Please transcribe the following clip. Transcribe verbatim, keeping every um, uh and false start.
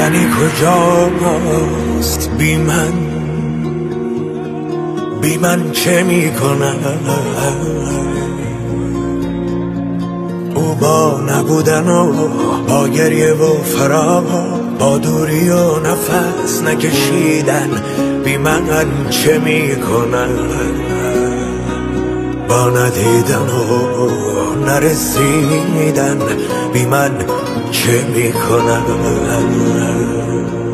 یعنی کجاست بی من، بی من چه میکنه؟ او با نبودن و با گریه و فراق، با دوری و نفس نکشیدن، بی من چه میکنه؟ با ندیدن و نرسیدن، بی من چه میکنه؟